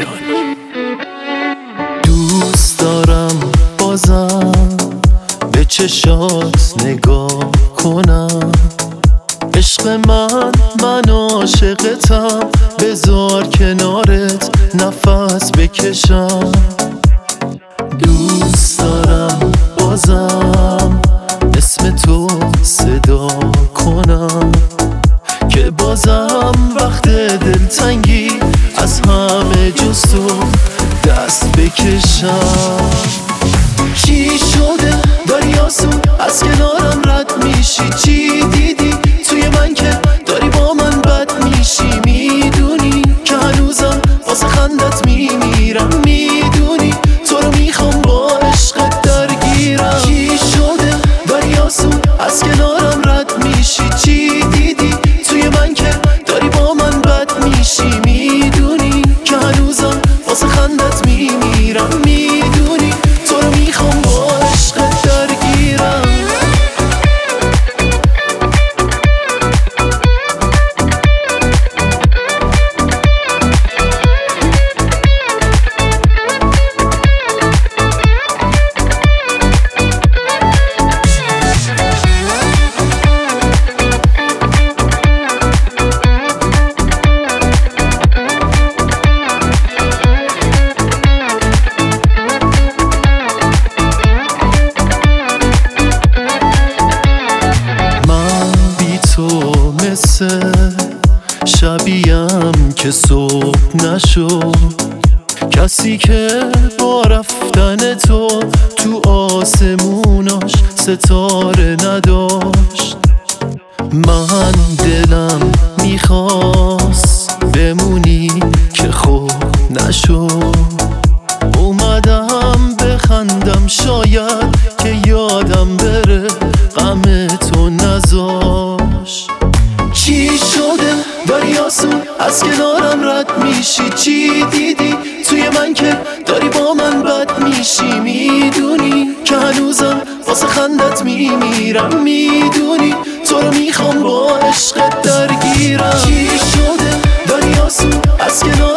کیانی. دوست دارم بازم به چشات نگاه کنم، عشق من عاشقتم، بذار کنارت نفس بکشم. دوست دارم بازم اسم تو صدا کنم، که بازم وقت دلتنگی از همه جز تو دست بکشم. چی شده داری آسون از کنارم رد میشی؟ چی دیدی توی من که داری با من بد میشی؟ میدونی که هنوزم واسه خندت میمیرم، میدونی تو رو میخوام با عشقت درگیرم. چی شده داری آسون از کنارم رد میشی؟ چی دیدی توی من که داری با من بد میشی؟ میدونی که هنوزم واسه خندت میمیرم، میدونی تو رو میخوام با عشقت درگیرم. شبیم که صبح نشد، کسی که با رفتن تو آسموناش ستاره نداشت. من دلم میخواست بمونی که خوب نشد، اومدم بخندم شاید که یادم بره غم تو نذاشت. چی شده داری آسون از کنارم رد میشی؟ چی دیدی توی من که داری با من بد میشی؟ میدونی که هنوزم واسه خندت میمیرم، میدونی تو رو میخوام با عشقت درگیرم. چی شده داری آسون از کنارم